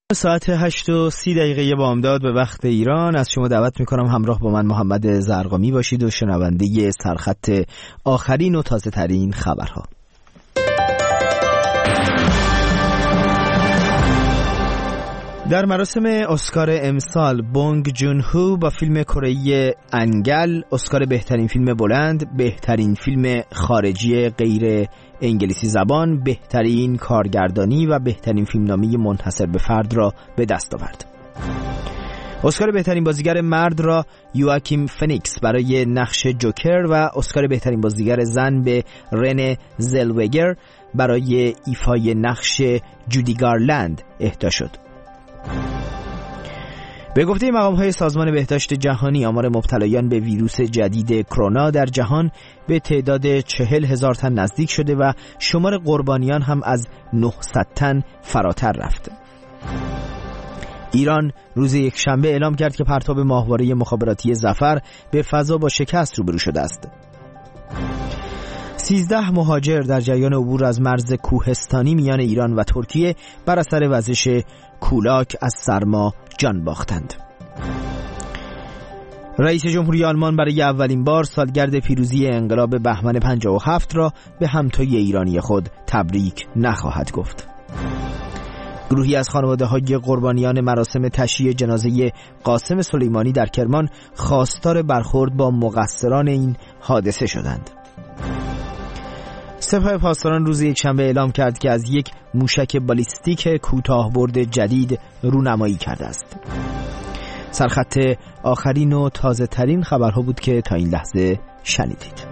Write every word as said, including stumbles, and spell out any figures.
ساعت هشت و سی دقیقه بامداد به وقت ایران از شما دعوت میکنم همراه با من محمد زرقامی باشید و شنونده سرخط آخرین و تازه ترین خبرها. در مراسم اسکار امسال بونگ جون هو با فیلم کره‌ای انگل اسکار بهترین فیلم بلند، بهترین فیلم خارجی غیر انگلیسی زبان، بهترین کارگردانی و بهترین فیلمنامه منحصر به فرد را به دست آورد. اسکار بهترین بازیگر مرد را یواکیم فنیکس برای نقش جوکر و اسکار بهترین بازیگر زن به رنه زلوگر برای ایفای نقش جودی گارلند اهدا شد. به گفته مقام‌های سازمان بهداشت جهانی آمار مبتلایان به ویروس جدید کرونا در جهان به تعداد چهل هزار تن نزدیک شده و شمار قربانیان هم از نهصد تن فراتر رفته. ایران روز یکشنبه اعلام کرد که پرتاب ماهواره مخابراتی ظفر به فضا با شکست روبرو شده است. سیزده مهاجر در جریان عبور از مرز کوهستانی میان ایران و ترکیه بر اثر وزش کولاک از سرما جان باختند. رئیس جمهوری آلمان برای اولین بار سالگرد پیروزی انقلاب بهمن پنجاه و هفت را به همتای ایرانی خود تبریک نخواهد گفت. گروهی از خانواده‌های قربانیان مراسم تشییع جنازه قاسم سلیمانی در کرمان خواستار برخورد با مقصران این حادثه شدند. سپاه پاسداران روز یکشنبه اعلام کرد که از یک موشک بالیستیک کوتاه‌برد جدید رونمایی کرده است. سرخط آخرین و تازه ترین خبرها بود که تا این لحظه شنیدید.